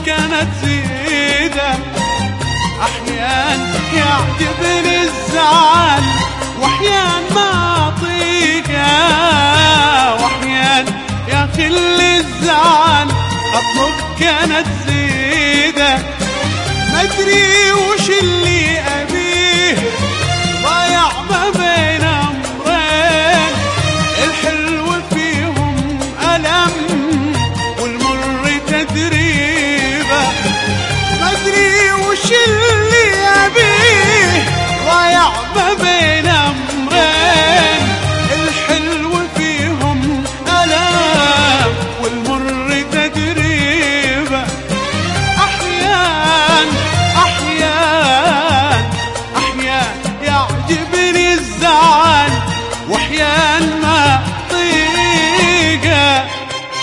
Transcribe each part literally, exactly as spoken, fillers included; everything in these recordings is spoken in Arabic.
كانت زيدة. أحيان يعجبني الزعل وأحيان ما أطيقه، وأحيان يا خل الزعل أطلب كانت زيدة. مدري وش اللي أبيه ضايع ما بين أمرين، الحلو فيهم ألم والمر تدريبه. مدري وش اللي أبيه ضايع ما بين أمرين، الحلو فيهم ألم والمر تدريبه. أحيان أحيان أحيان يعجبني الزعل وأحيان ما طيقه.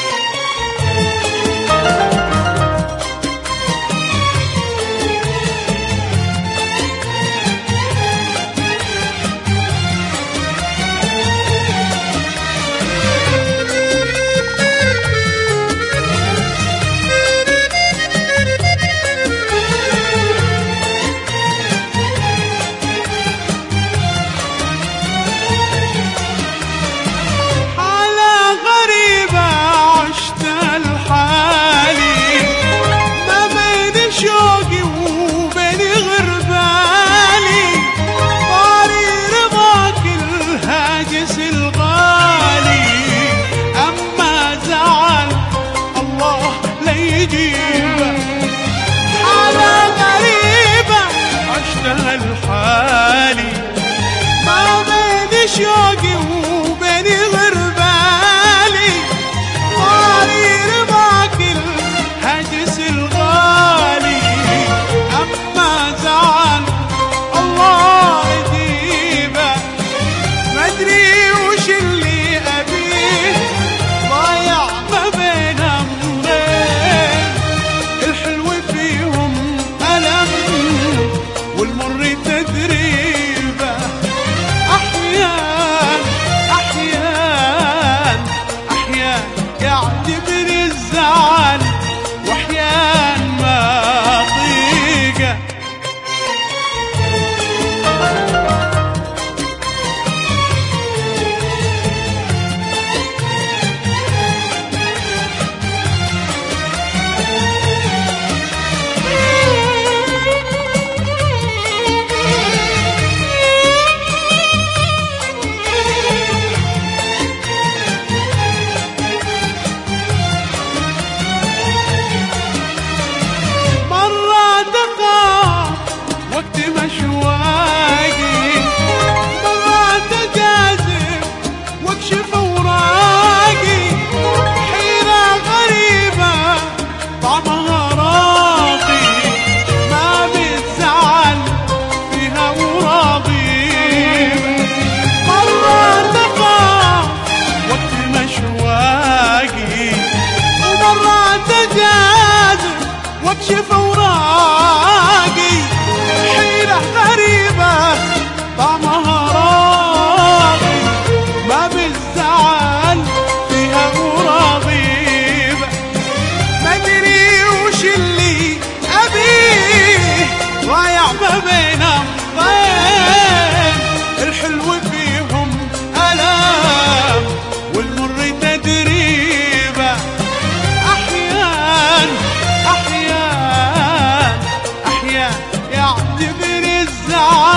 حالة غريبة عشتها لحالي، ما بين شوقي وبين غربالي. طاري رضاك الهجس الغالي، أما زعل الله يجيبه. مدري وش اللي أبيه ضايع ما بين أمرين، الحلو فيهم ألم والمر تدريبه. أحيان أحيان أحيان يعجبني الزعل وأحيان ما أطيقه. واكشف اوراقي حيلة غريبة طعمها راقي، ما بالزعل فيها وراغيبة. مدري وش اللي ابيه ضايع ما بين امرين، الحلو فيهم الام والمر تدريبه. احيان احيان احيان يعجبني الزعل